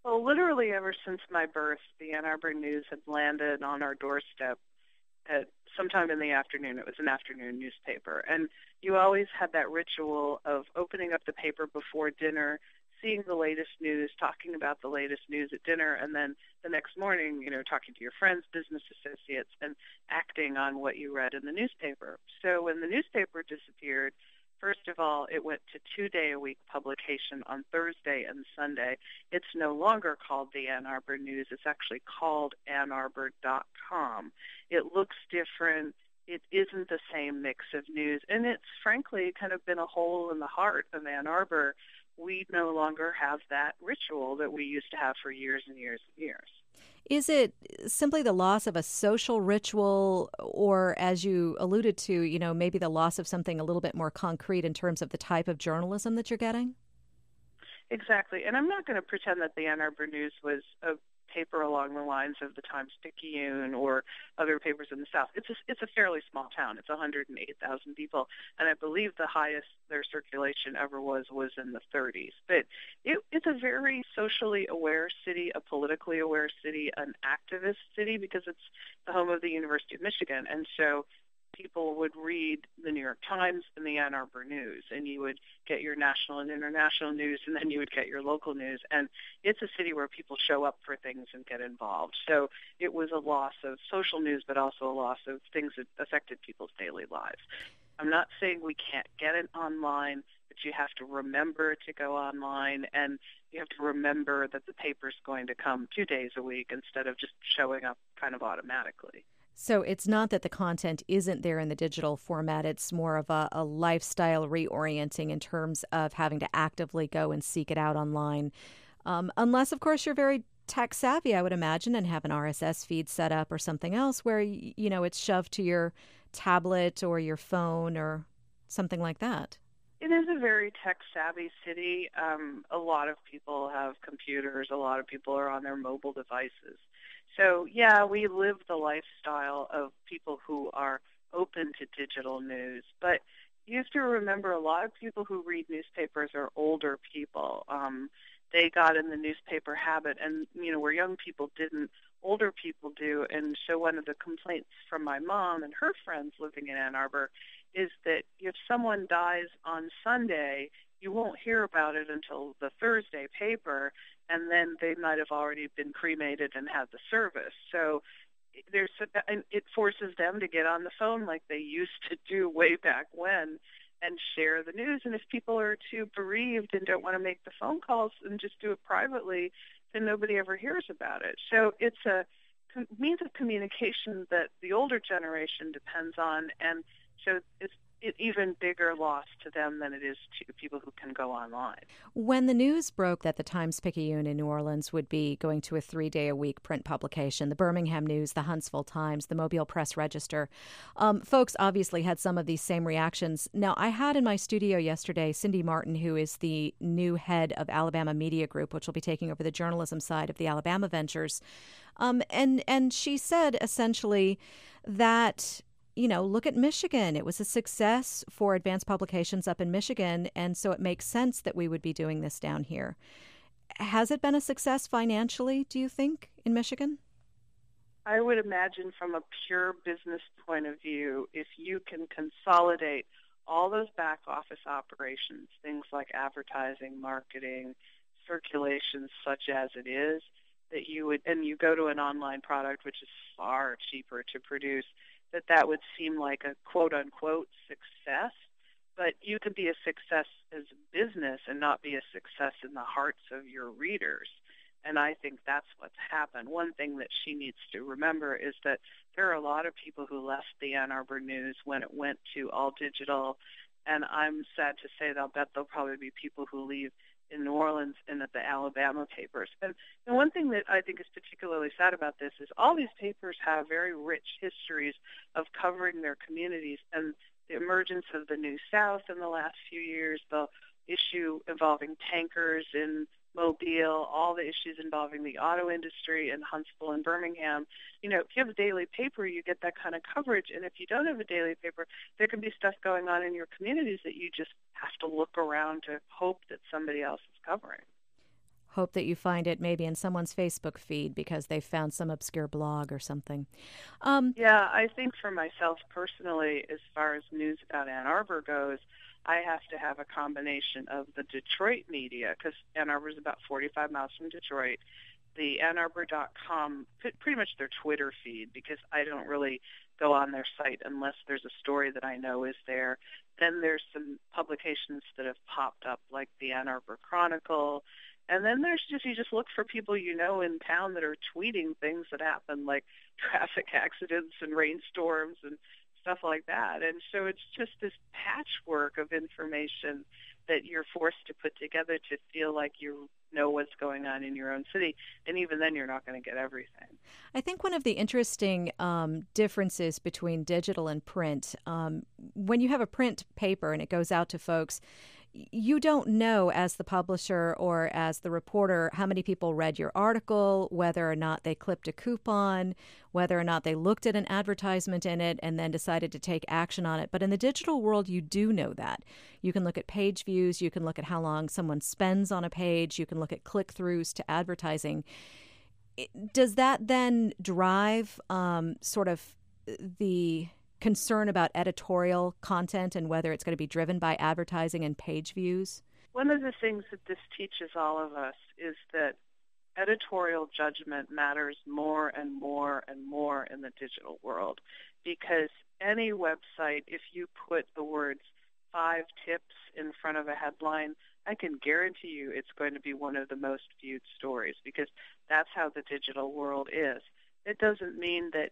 Well, literally ever since my birth, the Ann Arbor News had landed on our doorstep at sometime in the afternoon. It was an afternoon newspaper. And you always had that ritual of opening up the paper before dinner, seeing the latest news, talking about the latest news at dinner, and then the next morning, talking to your friends, business associates, and acting on what you read in the newspaper. So when the newspaper disappeared, first of all, it went to 2-day-a-week publication on Thursday and Sunday. It's no longer called the Ann Arbor News. It's actually called AnnArbor.com. It looks different. It isn't the same mix of news. And it's frankly kind of been a hole in the heart of Ann Arbor. We no longer have that ritual that we used to have for years and years and years. Is it simply the loss of a social ritual, or as you alluded to, maybe the loss of something a little bit more concrete in terms of the type of journalism that you're getting? Exactly. And I'm not going to pretend that the Ann Arbor News was a paper along the lines of the Times-Picayune or other papers in the South. It's a fairly small town. It's 108,000 people, and I believe the highest their circulation ever was in the 30s. But it's a very socially aware city, a politically aware city, an activist city, because it's the home of the University of Michigan, and so people would read the New York Times and the Ann Arbor News, and you would get your national and international news, and then you would get your local news. And it's a city where people show up for things and get involved. So it was a loss of social news, but also a loss of things that affected people's daily lives. I'm not saying we can't get it online, but you have to remember to go online, and you have to remember that the paper's going to come 2 days a week instead of just showing up kind of automatically. So it's not that the content isn't there in the digital format. It's more of a lifestyle reorienting in terms of having to actively go and seek it out online. Unless, of course, you're very tech savvy, I would imagine, and have an RSS feed set up or something else where, it's shoved to your tablet or your phone or something like that. It is a very tech-savvy city. A lot of people have computers. A lot of people are on their mobile devices. So, yeah, we live the lifestyle of people who are open to digital news. But you have to remember a lot of people who read newspapers are older people. They got in the newspaper habit, and, where young people didn't, older people do. And so one of the complaints from my mom and her friends living in Ann Arbor is that if someone dies on Sunday, you won't hear about it until the Thursday paper, and then they might have already been cremated and had the service. So and it forces them to get on the phone like they used to do way back when and share the news. And if people are too bereaved and don't want to make the phone calls and just do it privately, then nobody ever hears about it. So it's a means of communication that the older generation depends on, and so it's an even bigger loss to them than it is to people who can go online. When the news broke that the Times-Picayune in New Orleans would be going to a 3-day-a-week print publication, the Birmingham News, the Huntsville Times, the Mobile Press Register, folks obviously had some of these same reactions. Now, I had in my studio yesterday Cindy Martin, who is the new head of Alabama Media Group, which will be taking over the journalism side of the Alabama Ventures. And she said essentially that, look at Michigan. It was a success for advanced publications up in Michigan, and so it makes sense that we would be doing this down here. Has it been a success financially, do you think, in Michigan? I would imagine from a pure business point of view, if you can consolidate all those back office operations, things like advertising, marketing, circulation, such as it is, that you would, and you go to an online product which is far cheaper to produce, that would seem like a quote-unquote success. But you could be a success as a business and not be a success in the hearts of your readers. And I think that's what's happened. One thing that she needs to remember is that there are a lot of people who left the Ann Arbor News when it went to all digital. And I'm sad to say that I'll bet there'll probably be people who leave in New Orleans and at the Alabama papers. And one thing that I think is particularly sad about this is all these papers have very rich histories of covering their communities, and the emergence of the New South in the last few years, the issue involving tankers in Mobile, all the issues involving the auto industry in Huntsville and Birmingham. If you have a daily paper, you get that kind of coverage. And if you don't have a daily paper, there can be stuff going on in your communities that you just have to look around to hope that somebody else is covering. hope that you find it maybe in someone's Facebook feed because they found some obscure blog or something. Yeah, I think for myself personally, as far as news about Ann Arbor goes, I have to have a combination of the Detroit media, because Ann Arbor is about 45 miles from Detroit, the AnnArbor.com, pretty much their Twitter feed, because I don't really go on their site unless there's a story that I know is there. Then there's some publications that have popped up, like the Ann Arbor Chronicle. And then you just look for people you know in town that are tweeting things that happen, like traffic accidents and rainstorms and stuff like that. And so it's just this patchwork of information that you're forced to put together to feel like you know what's going on in your own city. And even then, you're not going to get everything. I think one of the interesting differences between digital and print, when you have a print paper and it goes out to folks, you don't know as the publisher or as the reporter how many people read your article, whether or not they clipped a coupon, whether or not they looked at an advertisement in it and then decided to take action on it. But in the digital world, you do know that. You can look at page views, you can look at how long someone spends on a page, you can look at click-throughs to advertising. Does that then drive sort of the concern about editorial content and whether it's going to be driven by advertising and page views? One of the things that this teaches all of us is that editorial judgment matters more and more and more in the digital world, because any website, if you put the words 5 tips in front of a headline, I can guarantee you it's going to be one of the most viewed stories, because that's how the digital world is. It doesn't mean that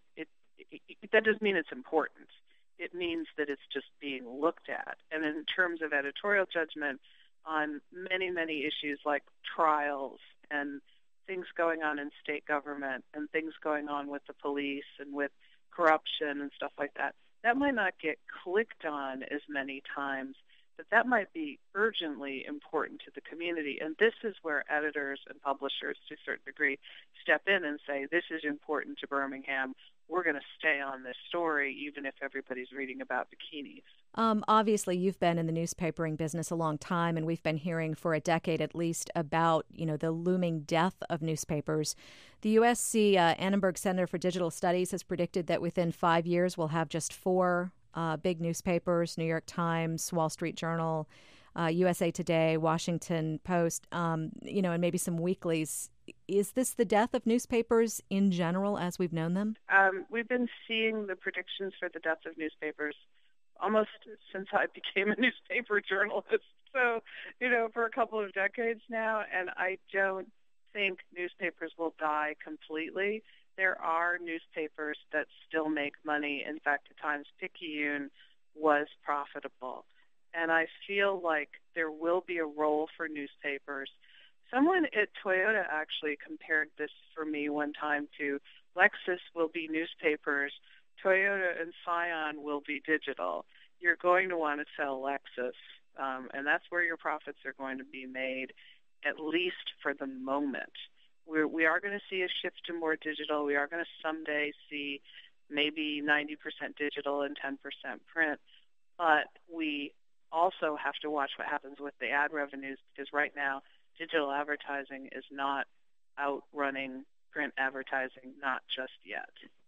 that doesn't mean it's important. It means that it's just being looked at. And in terms of editorial judgment on many, many issues like trials and things going on in state government and things going on with the police and with corruption and stuff like that, that might not get clicked on as many times, but that might be urgently important to the community. And this is where editors and publishers, to a certain degree, step in and say, this is important to Birmingham. We're going to stay on this story, even if everybody's reading about bikinis. Obviously, you've been in the newspapering business a long time, and we've been hearing for a decade at least about, the looming death of newspapers. The USC Annenberg Center for Digital Studies has predicted that within 5 years we'll have just 4 big newspapers: New York Times, Wall Street Journal, USA Today, Washington Post, and maybe some weeklies. Is this the death of newspapers in general as we've known them? We've been seeing the predictions for the death of newspapers almost since I became a newspaper journalist. So, for a couple of decades now, and I don't think newspapers will die completely. There are newspapers that still make money. In fact, the Times-Picayune was profitable. And I feel like there will be a role for newspapers. Someone at Toyota actually compared this for me one time to Lexus will be newspapers, Toyota and Scion will be digital. You're going to want to sell Lexus, and that's where your profits are going to be made, at least for the moment. We are going to see a shift to more digital. We are going to someday see maybe 90% digital and 10% print, but we also have to watch what happens with the ad revenues, because right now digital advertising is not outrunning print advertising, not just yet.